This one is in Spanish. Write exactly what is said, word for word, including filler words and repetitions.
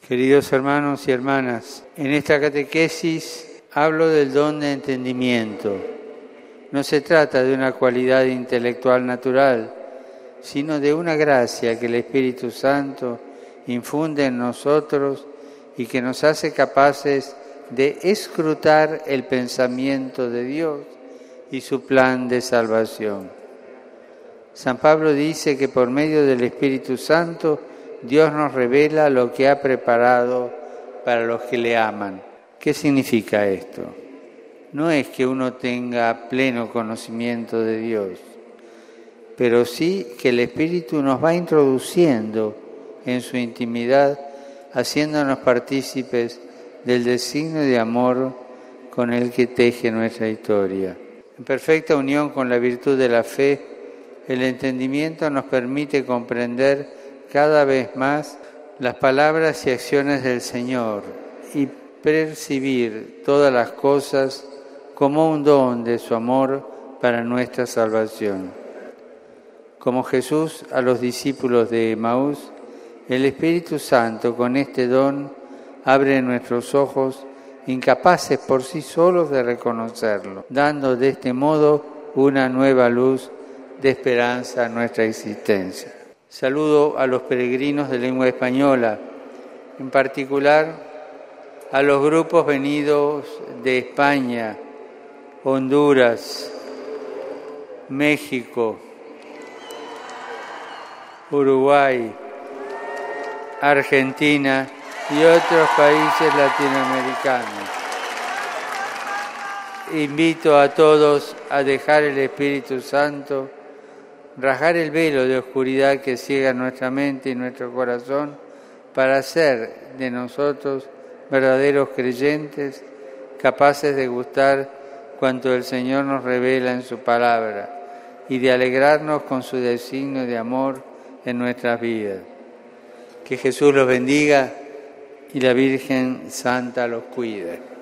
Queridos hermanos y hermanas, en esta catequesis hablo del don de entendimiento. No se trata de una cualidad intelectual natural, sino de una gracia que el Espíritu Santo infunde en nosotros y que nos hace capaces de escrutar el pensamiento de Dios y su plan de salvación. San Pablo dice que por medio del Espíritu Santo Dios nos revela lo que ha preparado para los que le aman. ¿Qué significa esto? No es que uno tenga pleno conocimiento de Dios, pero sí que el Espíritu nos va introduciendo en su intimidad, haciéndonos partícipes del designio de amor con el que teje nuestra historia. En perfecta unión con la virtud de la fe, el entendimiento nos permite comprender cada vez más las palabras y acciones del Señor y percibir todas las cosas como un don de su amor para nuestra salvación. Como Jesús a los discípulos de Emaús, el Espíritu Santo con este don abre nuestros ojos, incapaces por sí solos de reconocerlo, dando de este modo una nueva luz de esperanza a nuestra existencia. Saludo a los peregrinos de lengua española, en particular a los grupos venidos de España, Honduras, México, Uruguay, Argentina y otros países latinoamericanos. Invito a todos a dejar el Espíritu Santo rajar el velo de oscuridad que ciega nuestra mente y nuestro corazón para hacer de nosotros verdaderos creyentes, capaces de gustar cuanto el Señor nos revela en su palabra y de alegrarnos con su designio de amor en nuestras vidas. Que Jesús los bendiga y la Virgen Santa los cuide.